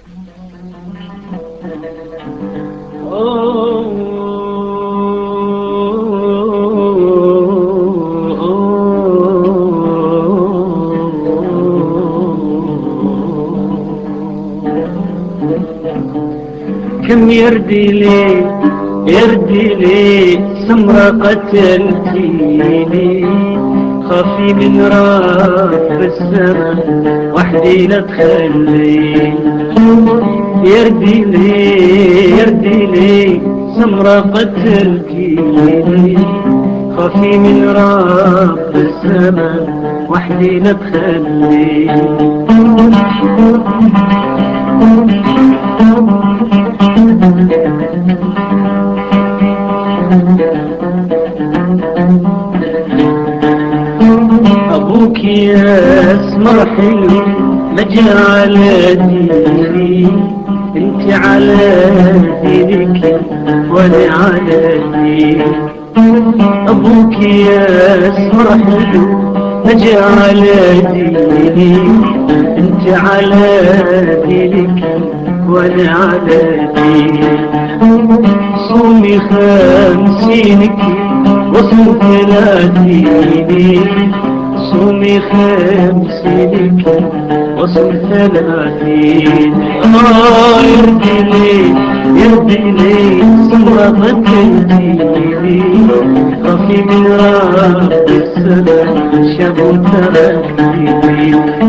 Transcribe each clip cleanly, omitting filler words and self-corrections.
كم يردي لي سمرة قتلتيني، خافي من رب السما وحدي لا تخلي. يردي لي سمرة قتلتيني، خافي من رب السما وحدي لا تخلي. أبوك يا اسمر حلو مجال ديني، انت على دينك وانا على دينك. أبوك يا اسمر حلو مجال ديني، انت على دينك وانا على دينك. صومي خمسينك وصل ثلاثيني، صومي خمسينك وصل ثلاثين. يردي لي سمرة قتلتيني، خافي من رب السما شاب تركتيني.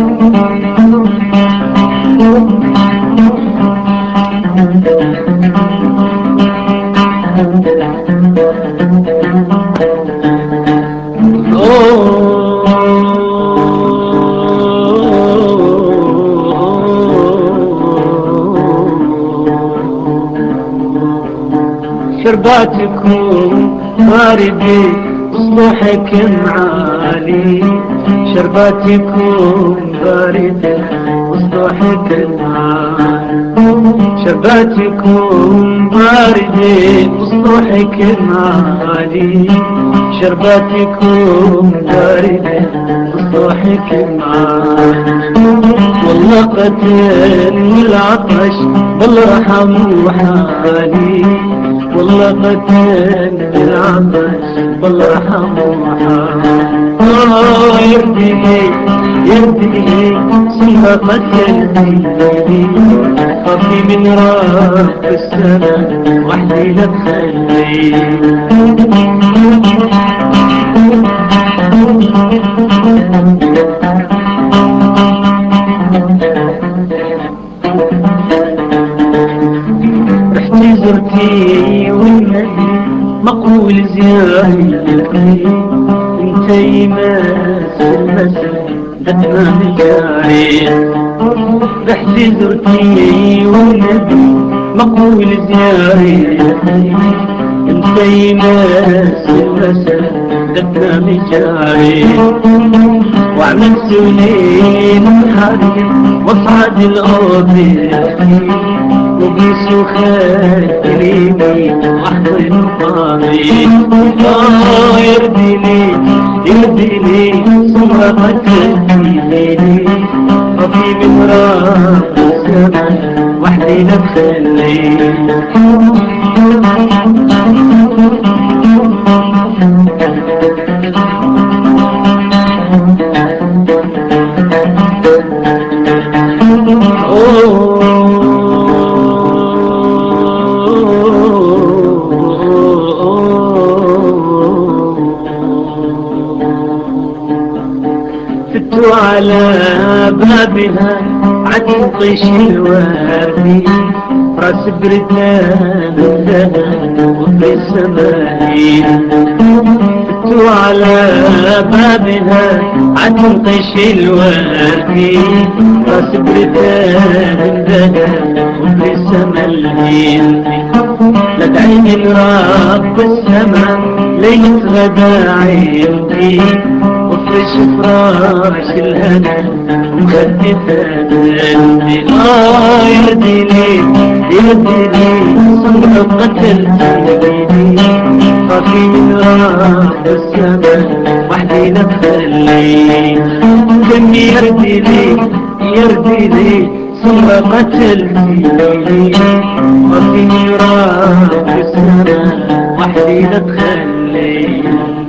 شرباتكم باردة وصبحك معالي، شرباتكم باردة وصبحك معالي. شرباتكم باردة وصبحك معالي، شرباتكم باردة وصبحك معالي. والله قتلني العطش بالرحم وحالي، والله قتلني العطش بالرحم وحالي. يردي لي سمرة قتلتيني، خافي من رب السما وحدي لا تخلي. رحتي زرتي والنبي مقبول زيارتي، انتي مسل دتنا مجاري. رحتي زرتي والنبي مقبول زيارتي، انتي مسل دتنا مجاري. وعملت سنين حريم واصعد الأرض وبيسو خاتريني واحضن طاري. يردي لي سمرة قتلتيني، خافي من رب السما وحدي لا تخلي. فتوا على بابها عتنقش الوادي، راس بريتان ذهب وفي السماء. فتوا على بابها عتنقش الوادي، راس بريتان ذهب وفي السماء. لدعي من رب السما ليلة غدا عندي، وفرش فراش الهنا ومخدفة قلبي. يردي لي سمرة قتلتيني، خافي من رب السما وحدي لا تخلي. كم يردي لي ثم قتلتيني وفي راب السماء وحدي لا تخليني